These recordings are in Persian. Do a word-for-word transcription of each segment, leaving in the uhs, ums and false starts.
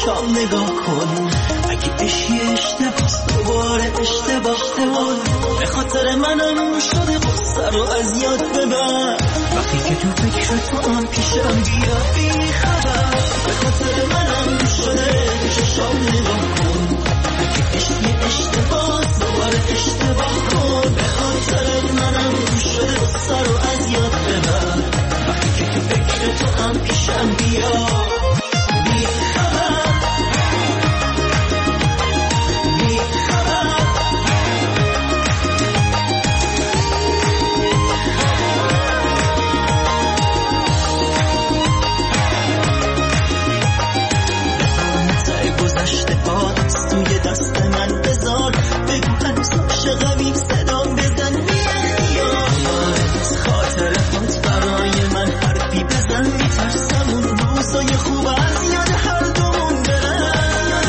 چشام نگاه کن، اگه عشقی اشتباس دوباره اشتباه کن. به خاطر منم شده قصه رو از یاد ببر، وقتی که تو فکر تو هم پیشم بیا بی خبر. به خاطر منم شده چشام نگاه کن، اگه عشقی اشتباس دوباره اشتباه کن. به خاطر منم شده قصه رو از یاد ببر، وقتی که تو فکر تو هم پیشم بیا بی خبر. توی دست من بذار، بگو هنوز عاشقمی، صدام بزن بیخیال. از خاطر خود برای من حرفی بزن، میترسم اون روزای خوب از یاد هر دومون برن.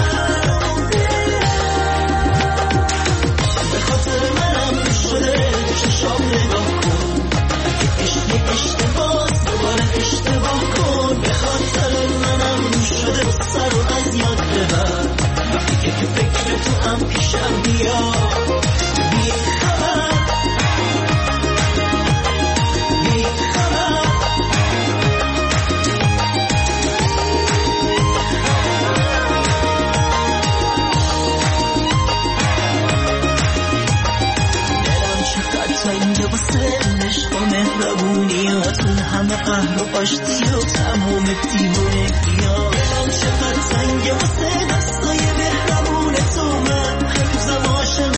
به خاطر منم شده چشام نگاه کن، اگه عشقی اشتباس دوباره اشتباه کن. به خاطر منم شده سر رو از یاد ببر، وقتی که تو فکر تو هم پیشم بیا بی خبر. بی خبر. دلم چقدر تنگه واسه عشق و مهربونیاتون، همه قهر و آشتی و تمام دیوونگی‌ها. دلم چقدر تنگه واسه دستای